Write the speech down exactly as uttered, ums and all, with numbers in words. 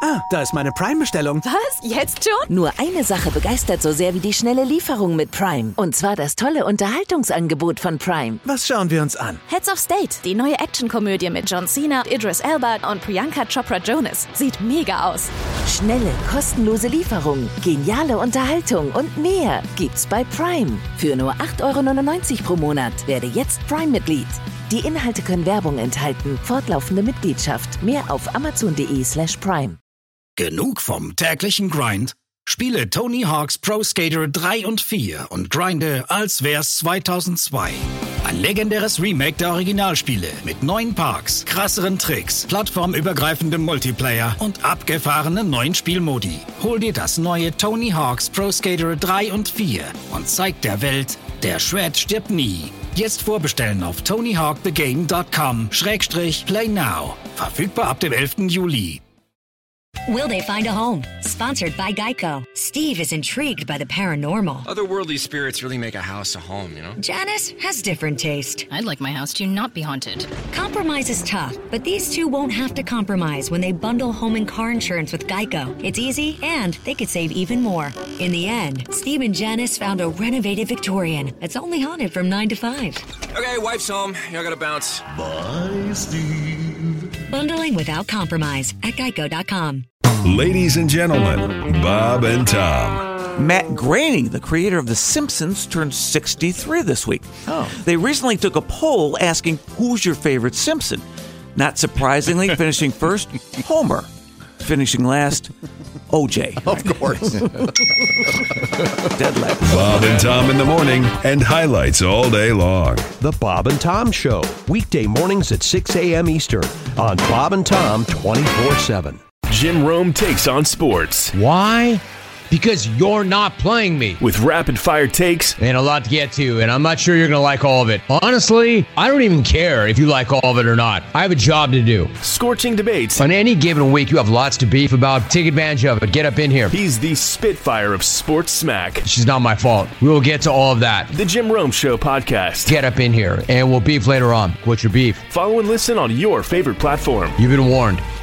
Ah, da ist meine Prime-Bestellung. Was? Jetzt schon? Nur eine Sache begeistert so sehr wie die schnelle Lieferung mit Prime. Und zwar das tolle Unterhaltungsangebot von Prime. Was schauen wir uns an? Heads of State, die neue Actionkomödie mit John Cena, Idris Elba und Priyanka Chopra Jonas. Sieht mega aus. Schnelle, kostenlose Lieferung, geniale Unterhaltung und mehr gibt's bei Prime. Für nur acht Euro neunundneunzig pro Monat. Werde jetzt Prime-Mitglied. Die Inhalte können Werbung enthalten. Fortlaufende Mitgliedschaft. Mehr auf amazon.de slash prime. Genug vom täglichen Grind? Spiele Tony Hawk's Pro Skater drei und vier und grinde, als wär's zweitausendzwei. Ein legendäres Remake der Originalspiele mit neuen Parks, krasseren Tricks, plattformübergreifendem Multiplayer und abgefahrenen neuen Spielmodi. Hol dir das neue Tony Hawk's Pro Skater drei und vier und zeig der Welt, der Shred stirbt nie. Jetzt vorbestellen auf tonyhawkthegame dot com slash play now. Verfügbar ab dem elften Juli. Will they find a home? Sponsored by Geico. Steve is intrigued by the paranormal. Otherworldly spirits really make a house a home, you know? Janice has different taste. I'd like my house to not be haunted. Compromise is tough, but these two won't have to compromise when they bundle home and car insurance with Geico. It's easy, and they could save even more. In the end, Steve and Janice found a renovated Victorian that's only haunted from nine to five. Okay, wife's home. Y'all gotta bounce. Bye, Steve. Bundling without compromise at geico dot com. Ladies and gentlemen, Bob and Tom. Matt Groening, the creator of The Simpsons, turned sixty-three this week. Oh. They recently took a poll asking, who's your favorite Simpson? Not surprisingly, finishing first, Homer. Finishing last, O J. Of course. Dead last. Bob and Tom in the morning and highlights all day long. The Bob and Tom Show, weekday mornings at six a.m. Eastern on Bob and Tom twenty-four seven. Jim Rome takes on sports. Why? Because you're not playing me. With rapid-fire takes. And a lot to get to, and I'm not sure you're going to like all of it. Honestly, I don't even care if you like all of it or not. I have a job to do. Scorching debates. On any given week, you have lots to beef about. Take advantage of it. Get up in here. He's the Spitfire of sports smack. She's not my fault. We will get to all of that. The Jim Rome Show podcast. Get up in here, and we'll beef later on. What's your beef? Follow and listen on your favorite platform. You've been warned.